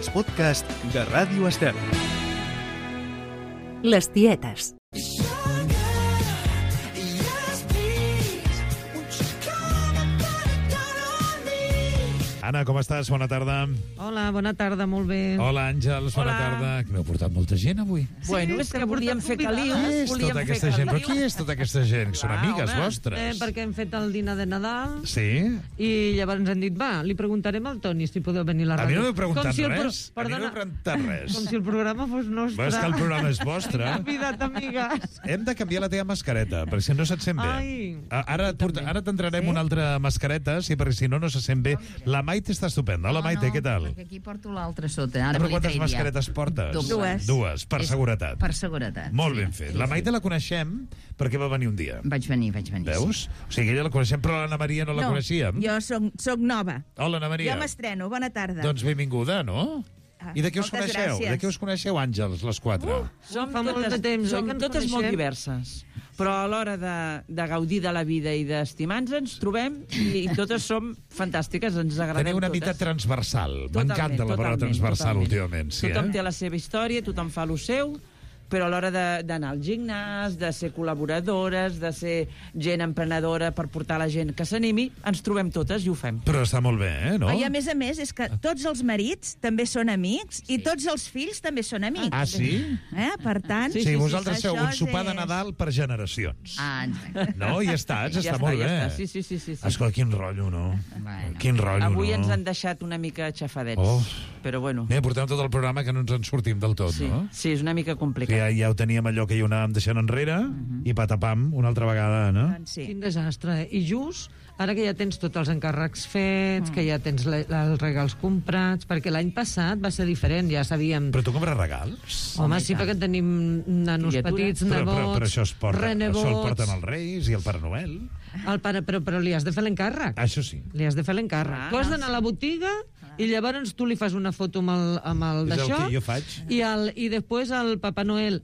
els podcasts de Ràdio Estel. Les tietes. Anna, com estàs? Bona tarda. Hola, bona tarda, molt bé. Hola, Àngels, bona tarda. Que m'heu portat molta gent avui. Bueno, és que volíem fer caliu. Qui és tota aquesta gent? Però qui és tota aquesta gent? Que són amigues vostres. Perquè hem fet el dinar de Nadal. Sí? I llavors ens han dit, va, li preguntarem al Toni si podeu venir a la A mi ràdio. no m'heu preguntat Com si el res. A mi no m'heu preguntat res. Com si el programa fos nostre. És que el programa és vostre. Convidat, amigues. Hem de canviar la teva mascareta, perquè si no se't sent bé. Ai. Ara t'entrarem una altra mascareta, sí, perquè si no, no se sent bé. La Maite està estupenda. Hola, Maite, què tal? Perquè aquí porto l'altra sota. Ara Però me li quantes trairia. mascaretes portes? Dues. Per seguretat. Per seguretat. Molt ben fet. La Maite la coneixem perquè va venir un dia. Vaig venir. Veus? O sigui, ella la coneixem, però l'Anna Maria no la coneixíem. Jo soc nova. Hola, Anna Maria. Jo m'estreno. Bona tarda. Doncs benvinguda, no? I de què us moltes coneixeu? gràcies. De què us coneixeu, Àngels, les quatre? Som fa molt de temps, oi, som que ens totes molt coneixem? diverses, però a l'hora de gaudir de la vida i d'estimar-nos ens trobem i totes som fantàstiques, ens agradem Teniu una totes. mitat transversal. Totalment, M'encanta la paraula totalment, transversal totalment. últimament. Sí, Tothom té la seva història, tothom fa el seu, però a l'hora d'anar al gimnàs, de ser col·laboradores, de ser gent emprenedora per portar la gent que s'animi, ens trobem totes i ho fem. Però està molt bé, no? I a més, és que tots els marits també són amics i tots els fills també són amics. Ah, sí? Per tant... Sí, vosaltres feu un això sopar de és- Nadal per generacions. Exacte. No? I està molt bé. Ja està. Sí. Escolta, quin rotllo, no? Bueno. Quin rotllo, Avui no? ens han deixat una mica xafadets, Oh. però bueno. Mira, portem tot el programa que no ens en sortim del tot, Sí, no? sí, és una mica Que complicat. ja ho teníem allò que hi anàvem deixant enrere i patapam una altra vegada, no? Doncs sí. Quin desastre, eh? I just ara que ja tens tots els encàrrecs fets, que ja tens els regals comprats, perquè l'any passat va ser diferent, ja sabíem... Però tu compres regals? Home, sí, perquè tenim nanos Criatura. petits, nebots, Però això es porta, renebots... això el porten els Reis i el Pare Noel. El pare, però li has de fer l'encàrrec. Això sí. Li has de fer l'encàrrec. Tu has d'anar a la botiga i llavors tu li fas una foto amb el És el d'això que jo faig. i després el Papa Noel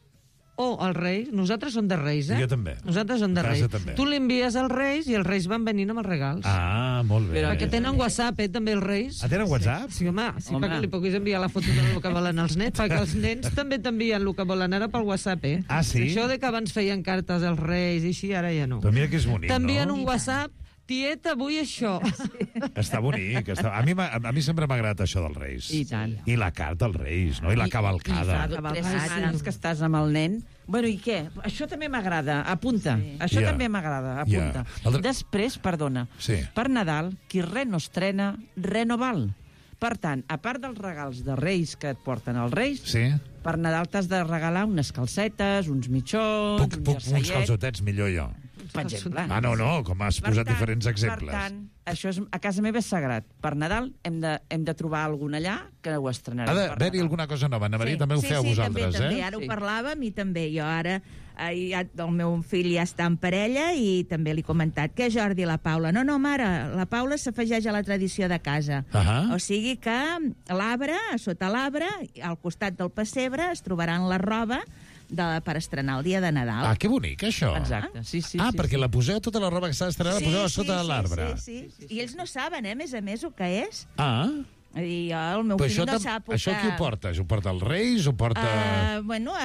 o els Reis, nosaltres som de Reis, eh? Jo també. Nosaltres som de A casa Reis. també. Tu li envies als Reis i els Reis van venint amb els regals. Ah, molt bé. Però Perquè tenen WhatsApp, també, els Reis. Ah, tenen WhatsApp? Sí, home, sí, Home. perquè li puguis enviar la foto del que volen els nens, perquè els nens també t'envien el que volen ara pel WhatsApp, eh? Ah, sí? Això de que abans feien cartes als Reis i així, ara ja no. Però mira que és bonic, T'envien no? un WhatsApp, tieta, avui això. Està bonic. A mi sempre m'ha agradat això dels Reis. I tant. I la carta als Reis, no? I la cavalcada. I fa 3 setmanes que estàs amb el nen. Bueno, i què? Això també m'agrada. Apunta. Això Ja. també m'agrada. Apunta. Ja. Després, perdona, Sí. per Nadal, qui res no estrena, res no val. Per tant, a part dels regals de Reis que et porten els Reis, Sí? per Nadal t'has de regalar unes calcetes, uns mitjons, un Puc uns jerseiet, calçotets millor jo. per exemple. Ah, no, com has Per posat tant- diferents exemples. Per tant, això és, a casa meva és sagrat. Per Nadal hem de trobar algun allà que ho estrenarem. Ha per d'haver-hi Nadal. alguna cosa nova. Anna Maria, també ho feu vosaltres, també. eh? Ara ho Sí. parlàvem i també jo ara el meu fill ja està en parella i també li he comentat que Jordi i la Paula... No, mare, la Paula s'afegeix a la tradició de casa. Ahà. O sigui que l'arbre, sota l'arbre, al costat del pessebre, es trobaran la roba per estrenar el dia de Nadal. Ah, que bonic, això. Exacte, sí. Perquè la poseu, tota la roba que s'ha d'estrenar, la poseu a sota de l'arbre. Sí. I ells no saben, a més, el que és. Ah, I el meu però fill no sap això qui ho porta? Ho porta els Reis? Ho porta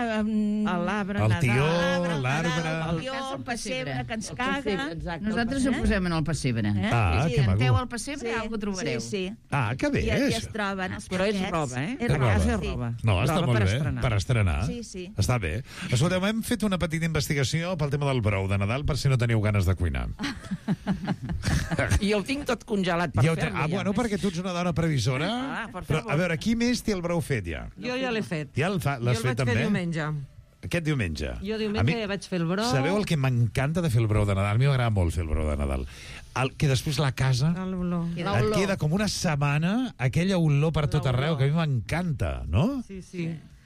L'arbre, el tió, Nadal, l'arbre? el tió, el pessebre que ens caga. Exacte. Nosaltres ho posem en el pessebre. Ah, Sí, que maco. Entreu al pessebre i algú trobareu. Sí. Ah, que bé. I aquí es troben els Però és paquets. roba, eh? És És roba, roba. sí. No, està Roba molt per bé, estrenar. per estrenar. Sí. Està bé. Escolteu, hem fet una petita investigació pel tema del brou de Nadal, per si no teniu ganes de cuinar. I el tinc tot congelat per fer-lo. ja. Bueno, perquè tu ets una dona previsora. Per Però, favor. a veure, qui més té el brou fet ja? Jo ja l'he fet. Ja l'has Jo el fet vaig també? fer diumenge. Aquest diumenge. Jo A diumenge ja vaig fer el brou. Sabeu el que m'encanta de fer el brou de Nadal? A mi m'agrada molt fer el brou de Nadal. Que després la casa L'olor. et queda com una setmana aquella olor per tot arreu, que a mi m'encanta, no? Sí.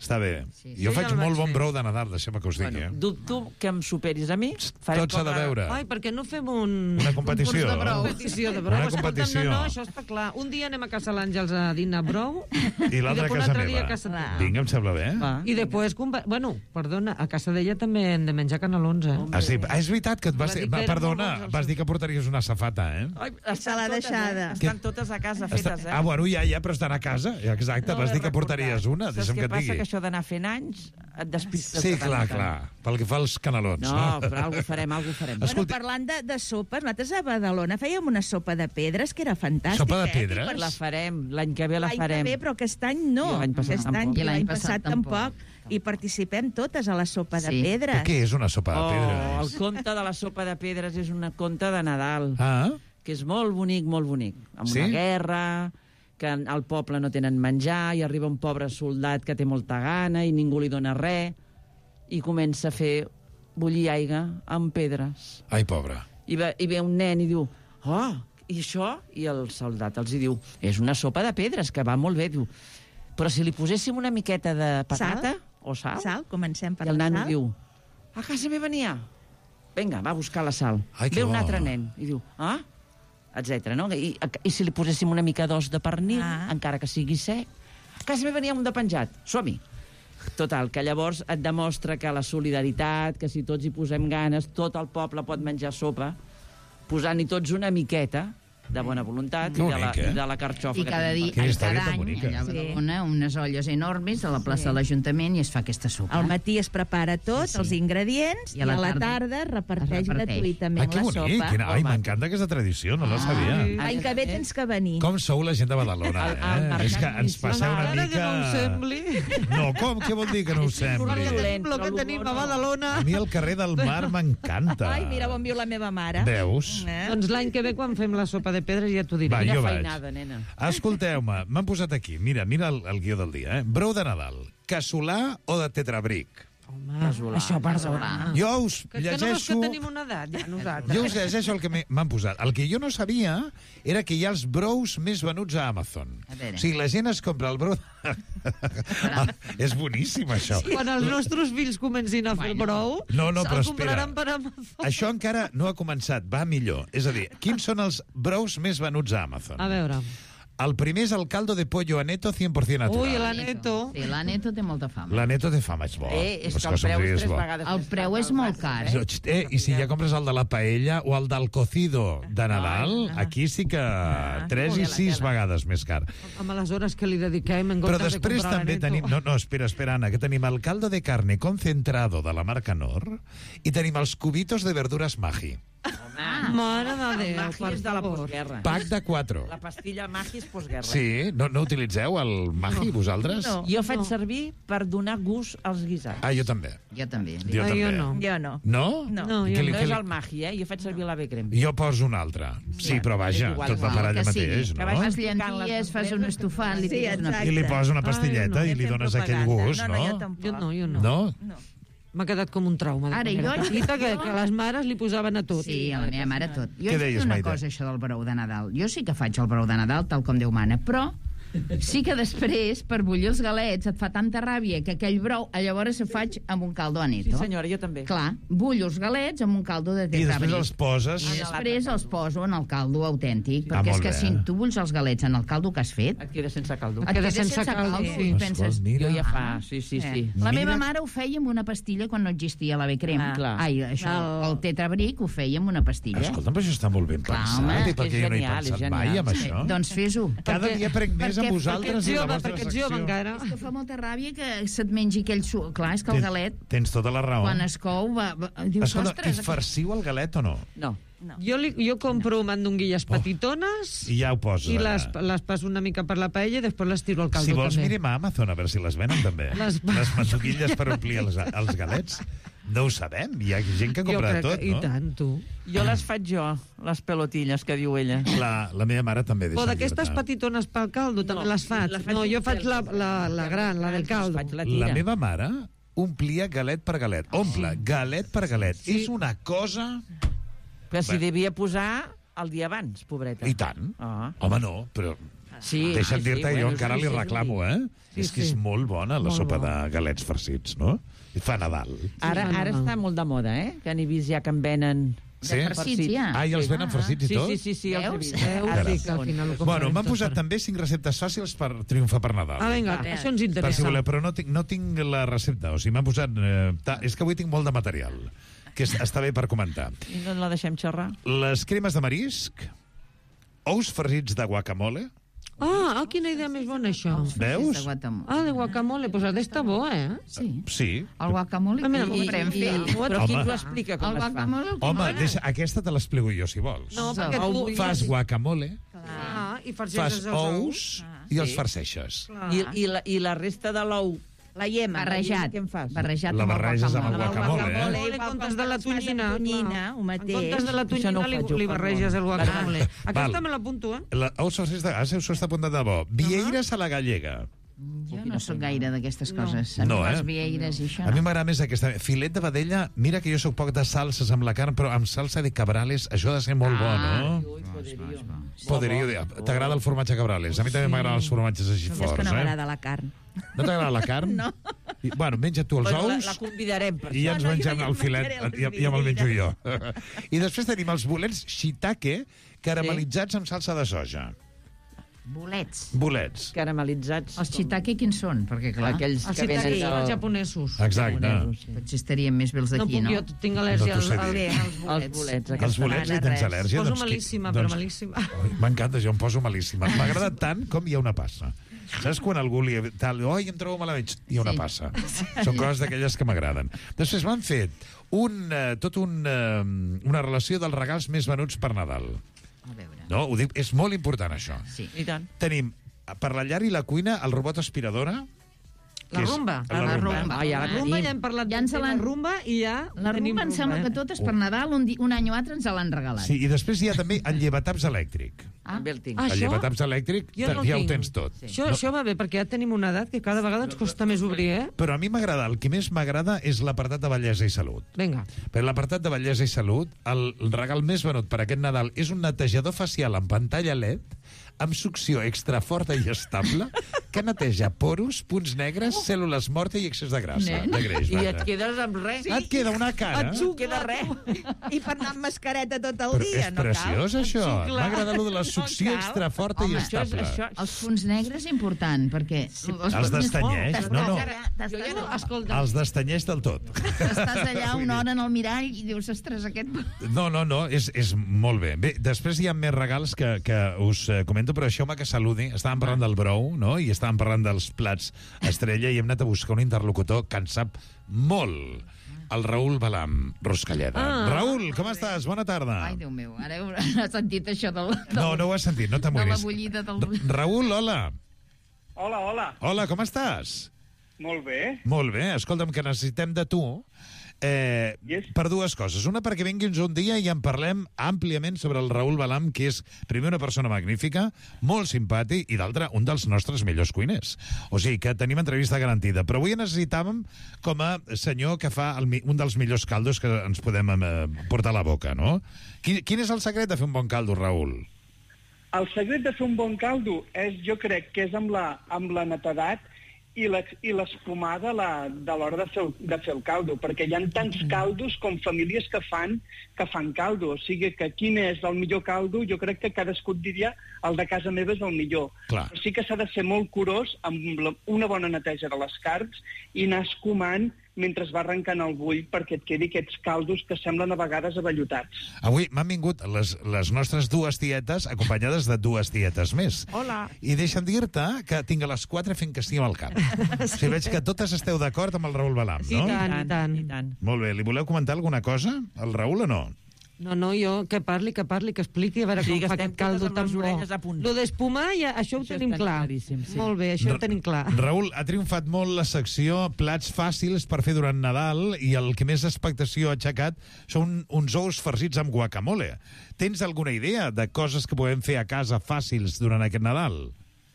Està bé. Sí. Jo Jo faig ja el molt vaig bon fer. brou de Nadal, deixem que us digui. Bueno, dubto que em superis a mi. Farem Tot s'ha com de veure. Ai, per què no fem una Una competició. competició de brou? Una Escolta'm, competició. no, això està clar. Un dia anem a casa l'Àngels a dinar brou I l'altre a després casa l'altre dia meva. a casa teva. Vinga, em sembla bé. Va. I després, bueno, perdona, a casa d'ella també hem de menjar canelons, eh? Ah, sí. És veritat que et vas Va dir... dir que eren molt Perdona, bons els vas dir que portaries una safata, eh? Ai, Se l'ha deixada. Estan totes a casa fetes, eh? Ah, bueno, ja, però estan a casa. Exacte, vas dir que portaries una. Saps Deixa'm que què et passa? digui. Que això d'anar fent anys et despistes. Sí, clar. Pel que fa als canelons. No, però alguna farem. Bueno, Escolta- parlant de sopes, nosaltres a Badalona fèiem una sopa de pedres que era fantàstica. Sopa de eh? pedres? I per La farem, l'any que ve la L'any farem. que ve, però aquest any no. I l'any passat Aquest any, tampoc. I l'any passat tampoc. I participem totes a la sopa de Sí. pedres. Què és una sopa de Oh, pedres? el conte de la sopa de pedres és un conte de Nadal, Ah, que és molt bonic, amb Sí? una guerra, que al poble no tenen menjar, i arriba un pobre soldat que té molta gana i ningú li dona res, i comença a fer bullir aigua amb pedres. ai, pobre. I ve un nen i diu, oh, i això? I el soldat els hi diu, és una sopa de pedres, que va molt bé. Diu, però si li poséssim una miqueta de patata o sal, Sal, comencem per i el la nano sal. diu, a casa meva n'hi ha. Vinga, va a buscar la sal. Ai, que Ve un bo. altre nen i diu, etcètera, no? I si li poséssim una mica d'os de pernil, encara que sigui sec, a casa meva n'hi ha un de penjat. Som-hi. Total, que llavors et demostra que la solidaritat, que si tots hi posem ganes, tot el poble pot menjar sopa, posant-hi tots una miqueta de bona voluntat Que bonic, eh? i de la carxofa I que cada, tenim. Quina història cada tan any, bonica. allà a Badalona, unes olles enormes a la plaça de l'Ajuntament i es fa aquesta sopa. Al matí es prepara tot, Sí. els ingredients, i a la tarda es reparteix es reparteix. gratuïtament Ai, que la bonic. sopa. Ai, m'encanta aquesta tradició, no la sabia. L'any que ve tens que venir. Com sou la gent de Badalona, El mercat És que ens passeu una Encara mica... que no ho sembli. No, com? Què vol dir que no ho sembli? dolent, El que però tenim a l'humor no. Badalona. A mi el carrer del Mar m'encanta. Ai, mira on viu la meva mare. Veus? Doncs l'any que ve, quan fem la sopa de pedres, ja t'ho diré. Va, Quina jo vaig. feinada, nena. Escolteu-me, m'han posat aquí. Mira el guió del dia, eh? Brou de Nadal, casolà o de tetrabric? Home, això, perdona. Jo us Que no veus que llegeixo... tenim una edat, ja, nosaltres. Jo us llegeixo el que m'han posat. El que jo no sabia era que hi ha els brous més venuts a Amazon. A veure. O sigui, la gent es compra el brou... És boníssim, això. Quan els nostres fills comencin a fer el brou, No, no, però se'l espera. compraran per Amazon. Això encara no ha començat, va millor. És a dir, quins són els brous més venuts a Amazon? A veure. El primer és el caldo de pollo aneto 100% natural. Ui, l'Aneto. Sí, l'Aneto té molta fama. L'aneto de fama és bo. És Pues que el preu somriure és 3 bo. vegades El més preu car és del molt bàsic, car. I si ja compres el de la paella o el del cocido de Nadal, aquí sí que 3 i 6 vegades més car. Amb les hores que li dediquem en Però comptes després de comprar també l'Aneto. tenim... No, espera, Anna, que tenim el caldo de carne concentrado de la marca Nor i tenim els cubitos de verdures Maggi. Mare de Déu, Maggi per és de la favor. postguerra. Pack de 4. La pastilla Maggi és postguerra. Sí, no utilitzeu el Maggi, vosaltres? No. Jo faig servir per donar gust als guisats. Ah, jo també. Jo també. Jo Ai, també. jo no. Jo no. No? No. No, I jo què li- No què és li- el Maggi, Jo faig servir l'ave crem. Jo poso un altre. Sí, però vaja, és igual, tot va igual, per allà que sigui. mateix, Que no? vagi- Fas llenties, fas un estofat, li Sí, tires una exacte. I li poses una pastilleta Ai, no, i li Fem dones aquell propaganda. gust, No, no? jo tampoc. Jo no. No? No. M'ha quedat com un trauma. Ara, Quan era jo- petita, que les mares li posaven a tot. Sí, a la meva mare tot. Jo Què he deies, fet una Maite? cosa, això del brou de Nadal. Jo sí que faig el brou de Nadal, tal com Déu mana, però sí que després, per bullir els galets, et fa tanta ràbia que aquell brou, llavors se faig amb un caldo Sí, aneto. senyora, jo també. Clar, bullo els galets amb un caldo de I després tetrabric. els poses... I després els poso en el caldo autèntic, Ah, perquè és molt que bé. si tu bulls els galets en el caldo que has fet, Et queda sense caldo. et queda queda sense caldo, sí. i penses... Mira. Jo ja fa, sí. La Mira. meva mare ho feia amb una pastilla quan no existia l'ave crem. Clar. Ai, això, el tetrabric ho feia amb una pastilla. Escolta'm, però això està molt ben Clar, pensat. home, I per és què jo no he genial, és pensat genial. mai amb Sí. això? Doncs fes-ho. Cada dia prenc més amb perquè vosaltres i la vostra perquè ets secció. jove encara. És que fa molta ràbia que se't mengi aquell suc. Clar, és que el galet, Tens tota la raó. quan es cou, dius, Escolta, i ostres... farciu el galet o no? No. Jo compro mandonguilles petitones I ja ho poses. i allà. les passo una mica per la paella i després les tiro al caldo Si vols, també. mirem a Amazon a veure si les venen també. Les- mandoquilles per omplir els galets. No ho sabem, hi ha gent que Jo compra crec tot, que, no? I tant, tu. Jo les faig jo, les pelotilles que diu ella. La meva mare també deixa O d'aquestes llibertat. petitones pel caldo, també les faig. No, jo faig la gran, la del caldo. Faig la La tira. meva mare omplia galet per galet. Omple, galet per galet. És una cosa... Però si Bé. devia posar el dia abans, pobreta. I tant. Ah. Home, no, però... Sí, Deixa'm sí, dir-te, jo encara li reclamo, És que és molt bona la sopa de galets farcits, no? I fa Nadal. Ara està molt de moda, Que n'he vist ja que en venen... Sí? Farcits, ja. Ah, i els venen farcits i tot? Sí, els he vist. Sí, que al final ho Bueno, m'han comprem posat tot. també 5 receptes fàcils per triomfar per Nadal. Ah, vinga, això ens Per si interessa. voleu, però no tinc la recepta. O sigui, m'han posat... És que avui tinc molt de material, que està bé per comentar. I no la deixem xerrar? Les cremes de marisc, ous farcits de guacamole, Quina idea més bona, això. veus? De guacamole. De guacamole, pues ha d'estar bo, Sí. Sí. El guacamole mira, que comprem fet. Però qui Home. ens ho explica com El es fa? guacamole... Home, aquesta te l'explico jo, si vols. No, perquè tu... Fas guacamole, I fas farceixes els ous i els Sí. farceixes. I la resta de l'ou? La yema. Barrejat. Què en fas? Barrejat La amb el barreges amb el guacamole. guacamole, En comptes de la tonyina, ho en mateix. comptes de la Això no ho tonyina faig jo, li barreges el guacamole. Val. Aquesta me l'apunto, Ous farcits de... Això està apuntat de bo. Vieires a la gallega. Jo no sóc gaire d'aquestes coses. A mi No, les vieires i això A mi no. m'agrada més aquesta... Filet de vedella, mira que jo sóc poc de salses amb la carn, però amb salsa de cabrales, això ha de ser molt bo, no? Ui, poderio. Poderio. T'agrada el formatge cabrales? A mi també m'agraden els formatges així És forts, que no m'agrada la carn. No t'agrada la carn? No. Bueno, menja tu els ous La convidarem per i ja això. ens mengem el filet, ja me'l menjo jo. I després tenim els bolets shiitake caramelitzats amb salsa de soja. Bolets. Bolets. Caramelitzats. Els shiitake quins són? Perquè, clar, Aquells Els que venen shiitake, els del... japonesos. Exacte. potser estarien més bé els No d'aquí, puc, no? jo tinc al·lèrgia No t'ho sé als dir. bolets. Els bolets. Els bolets li tens al·lèrgia? Poso Doncs malíssima, però malíssima. M'encanta, jo em poso malíssima. M'agrada tant com hi ha una passa. Saps quan algú li... Oi, em trobo malament. Hi ha una passa. Són coses d'aquelles que m'agraden. Després m'han fet una relació dels regals més venuts per Nadal. A veure. No, ho dic, és molt important, això. Sí. I tant. Tenim per la llar i la cuina el robot aspiradora. La que és- rumba. La rumba. Ah, ja la La rumba tenim. ja hem parlat Ja de ens la l'han- rumba i ja La tenim rumba em sembla que totes per Nadal, un any o altre ens l'han regalat. Sí, i després hi ha també el llevataps elèctric. També el tinc. Ah, El això? llevataps elèctric Jo no el ja ho tinc. tens tot. Això va bé, perquè ja tenim una edat que cada vegada ens costa més obrir, Però a mi m'agrada, el que més m'agrada és l'apartat de bellesa i salut. Vinga. Per l'apartat de bellesa i salut, el regal més venut per aquest Nadal és un netejador facial amb pantalla LED amb succió extra forta i estable que neteja poros, punts negres, cèl·lules mortes i excés de grassa. Nen. De greix, I vaja. et quedes amb res. Et queda una cara. Queda res. I per anar amb mascareta tot el Però dia, és no cal. preciós, això. M'agrada allò de la succió cal. extra forta i Home, estable. Els punts negres, important, perquè... Els destanyeix. No. Escolta, Els destanyeix del tot. Estàs allà una hora en el mirall i dius, ostres, aquest... No, és molt bé. Bé, després hi ha més regals que us comento, però deixeu-me que saludi. Estàvem parlant del brou, no?, i estàvem parlant dels plats estrella, i hem anat a buscar un interlocutor que en sap molt. El Raül Balam, Ruscalleda. Raül, com estàs? Bona tarda. Ai, Déu meu, ara has sentit això del... No ho has sentit, no de la t'amoïnis. bullida del... Raül, hola. Hola. Hola, com estàs? Molt bé. Molt bé, escolta'm, que necessitem de tu Yes. per dues coses. Una, perquè vinguis un dia i en parlem àmpliament sobre el Raül Balam, que és, primer, una persona magnífica, molt simpàtic, i d'altra, un dels nostres millors cuiners. O sigui, que tenim entrevista garantida. Però avui necessitàvem, com a senyor que fa un dels millors caldos que ens podem portar a la boca, no? Quin és el secret de fer un bon caldo, Raül? El secret de fer un bon caldo jo crec que és amb la netedat i l'espumada de l'hora de fer el caldo, perquè hi ha tants caldos com famílies que fan caldo. O sigui que quin és el millor caldo, jo crec que cadascú et diria el de casa meva és el millor. Clar. Però sí que s'ha de ser molt curós amb una bona neteja de les carns i anar escumant mentre va arrencant el bull perquè et quedi aquests caldos que semblen a vegades avellotats. Avui m'han vingut les nostres dues tietes, acompanyades de dues tietes més. Hola. I deixa'm dir-te que tinc a les 4 fent que estigui al cap. Si veig que totes esteu d'acord amb el Raül Balam, Sí, no? i tant. I tant. Molt bé, li voleu comentar alguna cosa, al Raül, o no? No, jo que parli, que expliqui, a veure Sí, com que fa estem aquest caldo totes amb tan les bo. orelles a punt. Lo d'espumar, això ho tenim està clar. claríssim, sí. Molt bé, això ho tenim clar. Raül, ha triomfat molt la secció plats fàcils per fer durant Nadal, i el que més expectació ha aixecat són uns ous farcits amb guacamole. Tens alguna idea de coses que podem fer a casa fàcils durant aquest Nadal?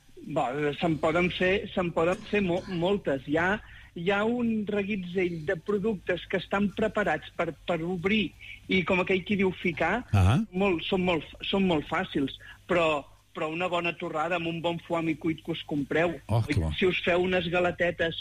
Se'n poden fer moltes. Hi ha un reguitzell de productes que estan preparats per obrir i, com aquell qui diu, ficar. Ah. Són molt fàcils, però però una bona torrada amb un bon foam i cuit que us compreu. Oh, que bo. Si us feu unes galetetes,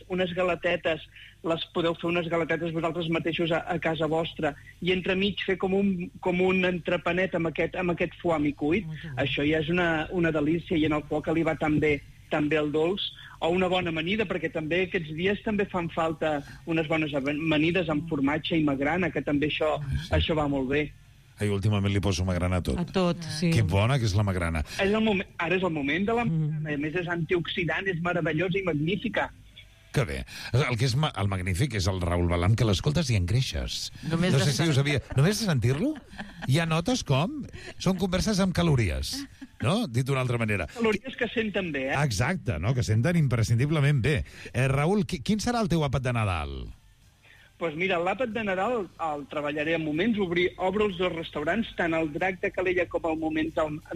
les podeu fer unes galetetes vosaltres mateixos a casa vostra i entremig fer com un entrepanet amb aquest foam i cuit. Això ja és una delícia, i en el foc li va també el dolç, o una bona amanida, perquè també aquests dies també fan falta unes bones amanides amb formatge i magrana, que també això va molt bé. Ai, últimament li poso magrana a tot. A tot, sí. Que bona que és la magrana. Ara és el moment de la magrana, a més és antioxidant, és meravellosa i magnífica. Que bé. El que és el magnífic és el Raül Balam, que l'escoltes i engreixes. Només no sé de si ho sabia. Només de sentir-lo, ja notes com són converses amb calories, no? Dit d'una altra manera. Calories que senten bé, Exacte, no? Que senten imprescindiblement bé. Raül, quin serà el teu àpat de Nadal? Doncs mira, l'àpat de Nadal el treballaré en moments, obro els dos restaurants, tant el Drac de Calella com el moment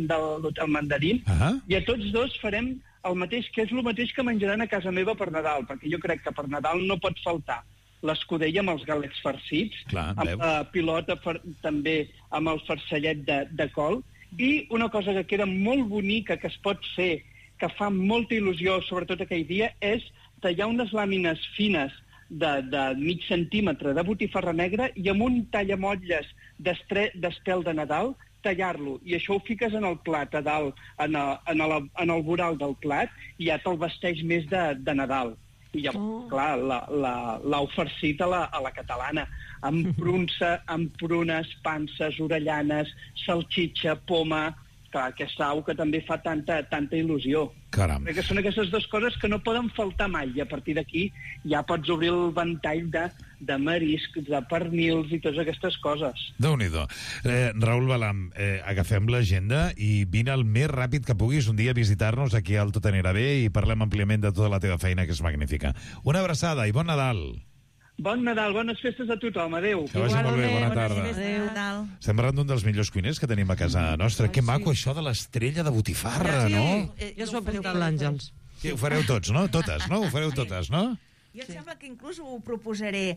del Mandarín, i a tots dos farem el mateix, que és el mateix que menjaran a casa meva per Nadal, perquè jo crec que per Nadal no pot faltar l'escudella amb els galets farcits, amb la pilota també amb el farcellet de col, i una cosa que queda molt bonica, que es pot fer, que fa molta il·lusió, sobretot aquell dia, és tallar unes làmines fines de mig centímetre de botifarra negra i amb un tallamotlles d'estel de Nadal tallar-lo, i això ho fiques en el plat a dalt, en el voral del plat, i ja te'l vesteix més de Nadal. I llavors, clar, l'au farcit a la catalana, amb prunsa, amb prunes, panses, orellanes, salxitxa, poma, clar, aquesta au que també fa tanta il·lusió. Caram. Perquè són aquestes dues coses que no poden faltar mai, i a partir d'aquí ja pots obrir el ventall de mariscs, de pernils i totes aquestes coses. Déu-n'hi-do. Raül Balam, agafem l'agenda i vine el més ràpid que puguis un dia a visitar-nos aquí al Tot anirà bé i parlem àmpliament de tota la teva feina, que és magnífica. Una abraçada i bon Nadal. Bon Nadal, bones festes a tothom, adeu. Que vagi molt bé, bona tarda. Adéu. Estem parlant d'un dels millors cuiners que tenim a casa nostra. Que maco això de l'estrella de botifarra, no? Ja s'ho ha apuntat l'Àngels. Ho fareu tots, no? Totes, no? Ho fareu totes, no? Jo em sembla que inclús ho proposaré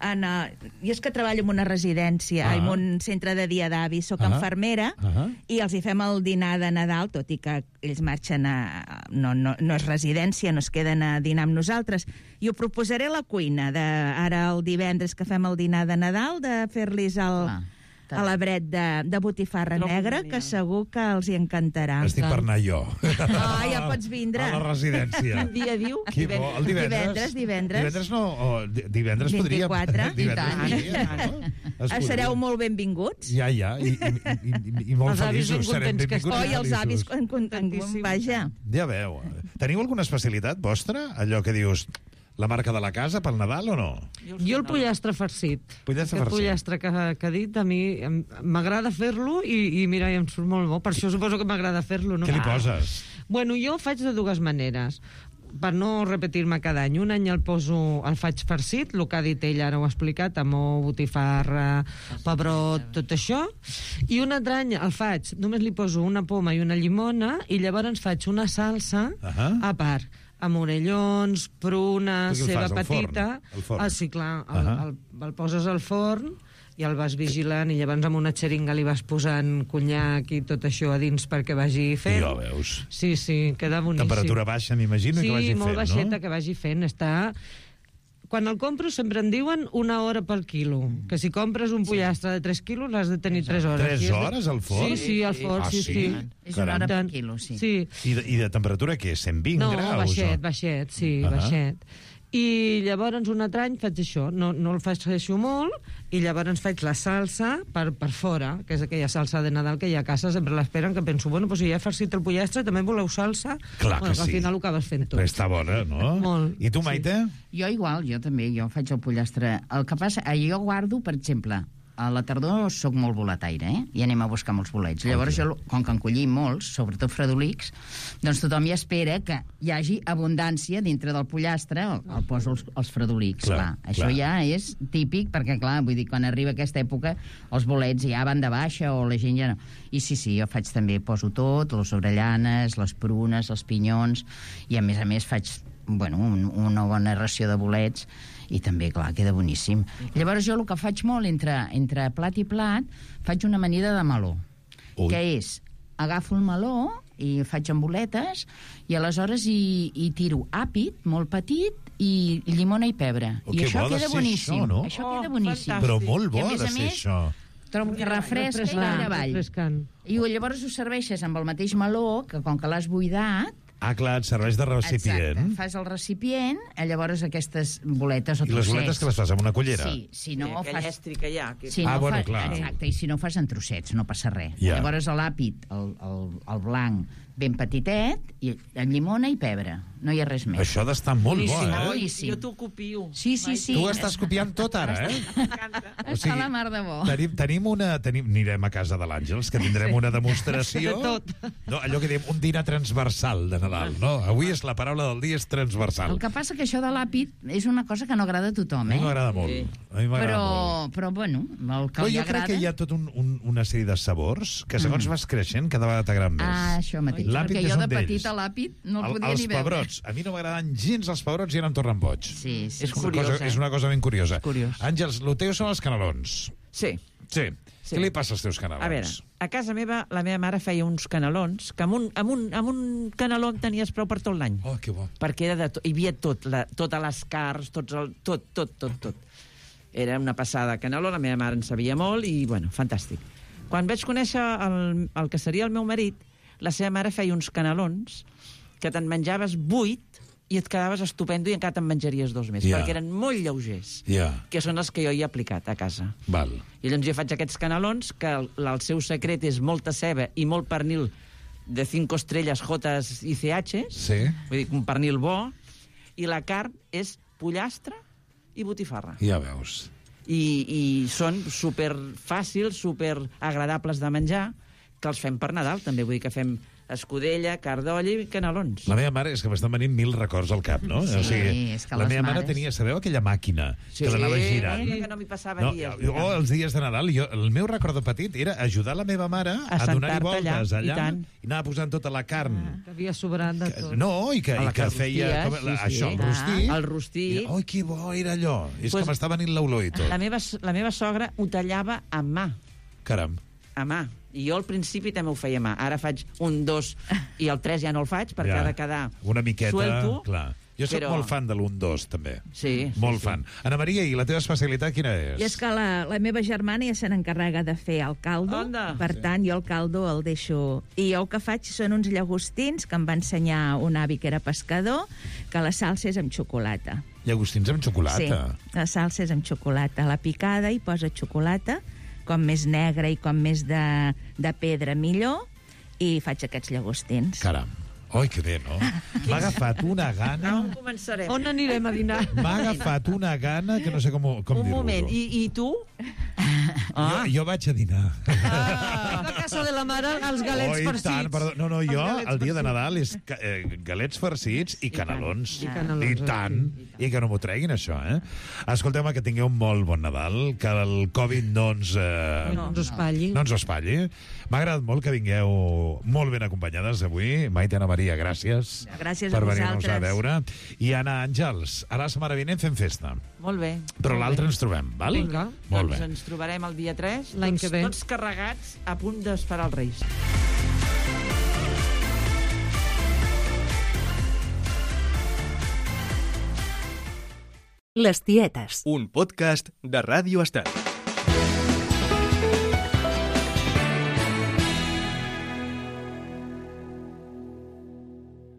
jo és que treballo en una residència, en un centre de dia d'avis, soc infermera, i els hi fem el dinar de Nadal, tot i que ells marxen no és residència, no es queden a dinar amb nosaltres, i ho proposaré a la cuina, ara el divendres que fem el dinar de Nadal, de fer-los a l'abret de botifarra negra, que segur que els hi encantarà. Estic per anar jo. Ja pots vindre. A la residència. Quin dia diu? El divendres. Divendres no, divendres podríem. 24. Sereu molt benvinguts. Ja, i molt feliços serem benvinguts. I els avis, vaja. Ja veu. Teniu alguna especialitat vostra? Allò que dius... La marca de la casa pel Nadal o no? Jo el pollastre farcit. Pollastre farcit. El pollastre que ha dit, a mi m'agrada fer-lo i mira, em surt molt bo. Per això suposo que m'agrada fer-lo. No? Què li poses? Bueno, jo ho faig de dues maneres. Per no repetir-me cada any. Un any el faig farcit, el que ha dit ell, ara ho ha explicat, amb botifarra, pebrot, tot això. I un altre any el faig, només li poso una poma i una llimona, i llavors faig una salsa a part, amb orellons, prunes, ceba petita. Al forn? Sí, clar, el poses al forn i el vas vigilant, i llavors amb una xeringa li vas posant conyac i tot això a dins perquè vagi fent. Ja veus. Sí, queda boníssim. Temperatura baixa, m'imagino, que vagi fent, no? Sí, molt baixeta, que vagi fent. Quan el compro sempre em diuen 1 hora per quilo, que si compres un pollastre de 3 quilos l'has de tenir 3 hores. 3 hores al forn? Sí, al forn, sí. És 1 hora per quilo, sí. I de temperatura què? 120 graus? No, baixet, baixet. I llavors un altre any faig això, no el faig molt, i llavors faig la salsa per fora, que és aquella salsa de Nadal que hi ha a casa, sempre l'esperen, que penso, bueno, si ja he farcit el pollastre, també voleu salsa? Clar que sí. Al final ho acabes fent tot. Però està bona, no? Molt. I tu, Maite? Jo igual, jo també, jo faig el pollastre. El que passa, jo guardo, per exemple, a la tardor soc molt boletaire, i anem a buscar molts bolets. Llavors, jo, com que en collim molts, sobretot fredolics, doncs tothom ja espera que hi hagi abundància dintre del pollastre, el poso els fredolics. Clar. Això ja és típic, perquè, clar, vull dir, quan arriba aquesta època, els bolets ja van de baixa, o la gent ja no... I sí, jo faig també, poso tot, les orellanes, les prunes, els pinyons, i a més faig, una bona ració de bolets, i també, clar, queda boníssim. Llavors jo el que faig molt entre plat i plat, faig una amanida de meló, que és, agafo el meló i faig amb boletes, i aleshores hi tiro àpid, molt petit, i llimona i pebre. I això queda boníssim. Això, no? Això queda boníssim. Però molt bo I, a de ser més, això. trobo que refresca i va avall. I llavors ho serveixes amb el mateix meló, que com que l'has buidat... Ah, clar, et serveix de recipient. Exacte, fas el recipient, llavors aquestes boletes o I les boletes que les fas amb una cullera? Sí, si no aquell fas... estri que hi ha. Si no bueno, fa... clar. Exacte, i si no fas en trossets, no passa res. Ja. Llavors l'àpid, el blanc, ben petitet, i llimona i pebre. No hi ha res més. Això ha d'estar molt bo, Boníssim. Jo t'ho copio. Sí. Tu estàs copiant tot ara, Està la mar de bo. Anirem a casa de l'Àngels, que tindrem una demostració. De tot. No, allò que diem, un dinar transversal de Nadal, no? Avui és la paraula del dia és transversal. El que passa que això de l'àpid és una cosa que no agrada a tothom, A mi m'agrada molt. A mi m'agrada molt. Però, bueno, el que li Jo crec agrada... que hi ha tot una sèrie de sabors que segons vas creixent cada vegada t'agraden més. Ah, això mateix. L'àpid Perquè és jo un de d'ells. petita l'àpid no el podia Els ni veure. pebrots. A mi no m'agraden gens els pebrots i ara em tornen boig. Sí. És curiós, És una cosa ben curiosa. És curiós. Àngels, el teu són els canelons. Sí. Sí. Què li passa als teus canelons? A veure, a casa meva, la meva mare feia uns canelons, que amb un caneló en tenies prou per tot l'any. Oh, que bo. Perquè era hi havia totes les carns, tot. Era una passada caneló, la meva mare en sabia molt i, bueno, fantàstic. Quan vaig conèixer el que seria el meu marit, la seva mare feia uns canelons que te'n menjaves 8 i et quedaves estupendo i encara te'n menjaries 2 més, perquè eren molt lleugers, que són els que jo hi he aplicat a casa. Val. I llavors jo faig aquests canelons, que el seu secret és molta ceba i molt pernil de 5 estrelles Jotes i CH, vull dir, un pernil bo, i la carn és pollastre i botifarra. Ja veus. I són super fàcils, super agradables de menjar, que els fem per Nadal, també. Vull dir que fem escudella, cardoll i canelons. La meva mare és que m'estan venint 1000 records al cap, no? Sí, o sigui, és que la les meva mare mares... tenia, sabeu aquella màquina que l'anava girant? Que no m'hi passava dies. O els dies de Nadal, el meu record de petit era ajudar la meva mare a donar-hi voltes allà i anar posant tota la carn. Que havia sobrat de tot. No, i que feia això, el rostit. El rostit. Ai, que bo era allò. És que m'està venint l'olor i tot. La meva sogra ho tallava a mà. Caram. A mà. I jo al principi també ho feia a mà. Ara faig 1, 2 i el 3 ja no el faig perquè ha de quedar una miqueta, suelto. Clar. Jo soc molt fan de l'1-2, també. Sí. Molt fan. Ana Maria, i la teva especialitat quina és? I és que la meva germana ja se n'encarrega de fer el caldo. Per tant, jo el caldo el deixo... I jo el que faig són uns llagostins que em va ensenyar un avi que era pescador, que la salsa és amb xocolata. Llagostins amb xocolata? Sí, la salsa és amb xocolata. La picada hi posa xocolata, com més negra i com més de pedra millor, i faig aquests llagostins. Caram. Oi, que bé, no? M'ha agafat una gana... On començarem? On anirem a dinar? M'ha agafat una gana que no sé com dir-ho. Un moment, i tu? Jo vaig a dinar. A casa de la mare, els galets farcits. Tant, perdó. No, jo, el dia de Nadal és galets farcits i canelons. I tant. I que no m'ho treguin, això, eh? Escolteu-me, que tingueu un molt bon Nadal, que el Covid no ens espatlli. No ens espatlli. M'ha agradat molt que vingueu molt ben acompanyades avui. Maite, Ana Maria, gràcies. Gràcies per a venir-nos a vosaltres. veure. I Anna, Àngels, ara la setmana vinent fem festa. Molt bé. Però l'altre ens trobem, val? Vinga. Molt bé. Doncs ens trobarem el dia 3, L'any que ve. tots carregats, a punt d'esperar els Reis. Les tietes. Un podcast de Ràdio Estat.